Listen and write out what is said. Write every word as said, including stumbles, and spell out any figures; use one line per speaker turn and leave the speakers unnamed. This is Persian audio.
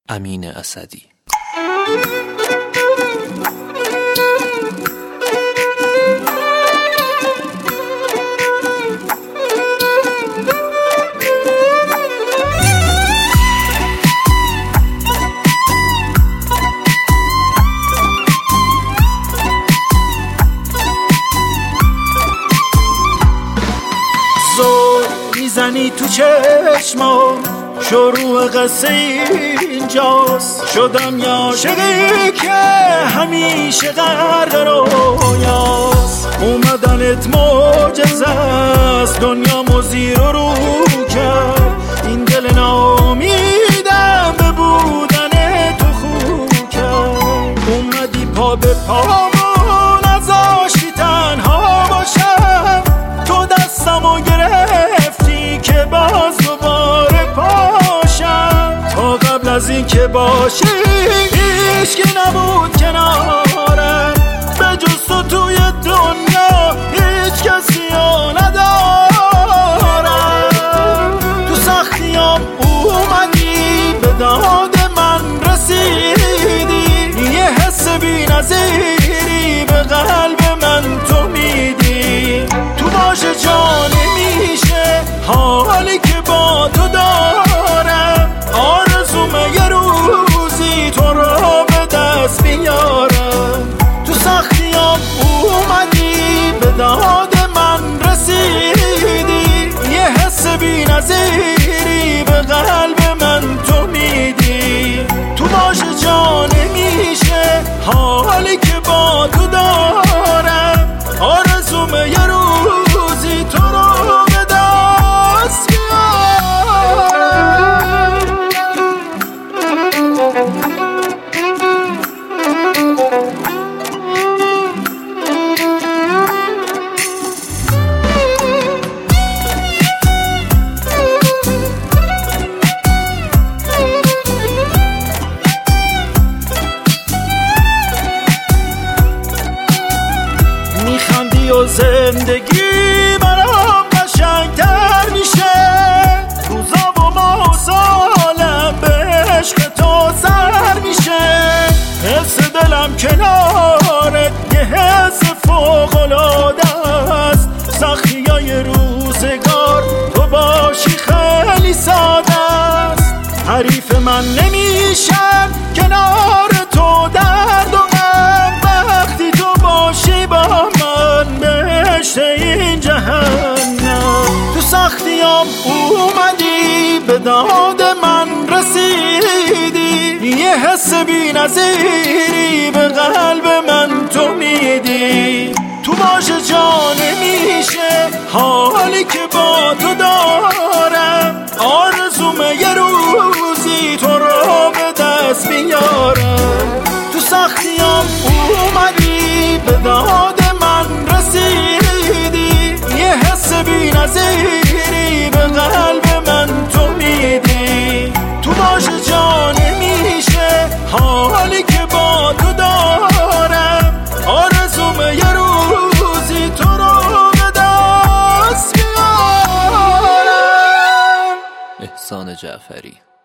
امین اسدی.
میزنی تو چشمام، شروع قصه اینجاست. شدم یا عاشقی که همیشه غرق رویاست. اومدنت معجزه است، دنیا مزیر رو رو کرد. این دل ناامیدم به بودن تو خو کرد. اومدی پا به پامون نذاشتی تنها باشم. تو دستمو گرفتی که باز دوباره پاشم. تا قبل از این که باشی هیچکی نبود کنارم. به جز تو توی دنیا هیچ کسی رو ندارم. تو سختیام اومدی، به داد من رسیدی. یه حس بی نظیری به قلب من تو میدی. تو باشه جان میشه حالی که با تو دارم. آرزومه یه روزی تو رو به دست بیارم. تو سختیام اومدی، به داد من رسیدی. یه حس بی نظیری به قلب من تو میدی. تو باشه جان میشه حالی که با تو دارم. آرزومه یه روزی تو رو به دست بیارم. میخندی و زندگی برام قشنگتر میشه. روزا و ماه و سالم به عشق تو سر میشه. حس دلم کنارت یه حس فوق‌العاده است. سختیای روزگار تو باشی خیلی ساده است. حریف من نمیشم کنار تو درد و غم. وقتی تو باشی با من بهشت این جهنم. تو سختیام اومدی، به داد من رسیدی. یه حس بی نظیری به قلب من تو میدی. تو باشه جان میشه حالی که با تو دارم. آرزومه یه روزی تو رو به دست بیارم. تو سختیام اومدی، به داد من رسیدی. یه حس بی نظیری به قلب من تو میدی. تو باشه جان میشه حالی که با تو دارم. آرزومه یه روزی تو رو به دست بیارم.
احسان جعفری.